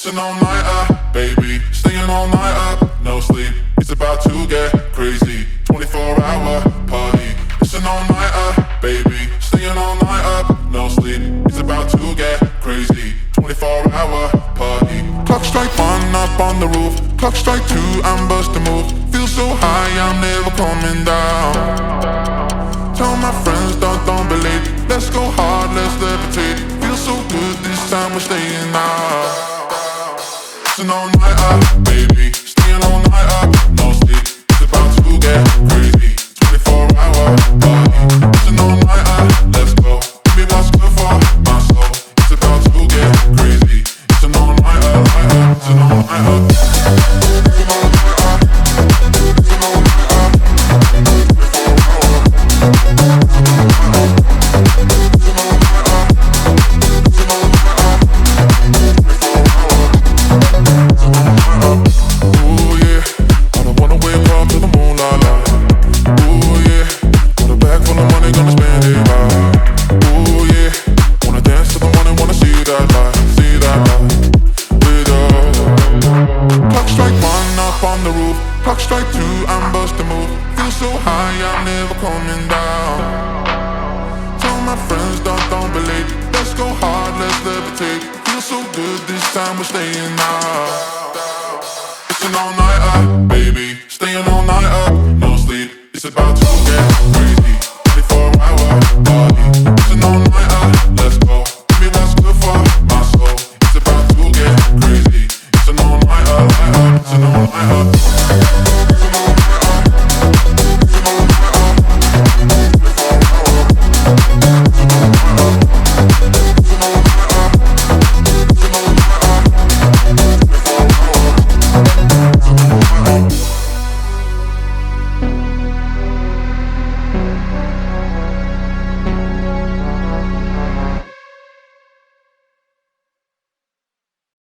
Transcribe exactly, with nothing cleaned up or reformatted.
It's an all-nighter, baby. Staying all night up, no sleep. It's about to get crazy. twenty-four hour party. It's an all-nighter, baby. Staying all night up, no sleep. It's about to get crazy. twenty-four hour party. Clock strike one up on the roof. Clock strike two, I'm busting moves. Feel so high, I'm never coming down. Tell my friends, don't, don't believe. Let's go hard, let's levitate. Feel so good, this time we're staying out. It's an all-nighter, baby. Staying all night up, no sleep. It's about to get crazy. twenty-four hour party. It's an all-nighter, let's go. Give me what's good for my soul. It's about to get crazy. It's an all-nighter, it's an all-nighter. It's an all-nighter. It's an all-nighter. twenty-four hour. It's an all-nighter. It's an all-nighter. It's an all-nighter. twenty-four hour. Ooh yeah, I don't wanna wake up to the moonlight light. Ooh yeah, got a bag full of money, gonna spend it right. Ooh yeah, wanna dance to the morning, wanna see that light, see that light with us. Clock strike one up on the roof. Clock strike two, I'm busting moves. Feel so high, I'm never coming down. Tell my friends, don't, don't believe. Let's go hard, let's levitate. Feel so good, this time we're staying out. It's an all-nighter, baby. Staying all night up, no sleep. It's about to get crazy.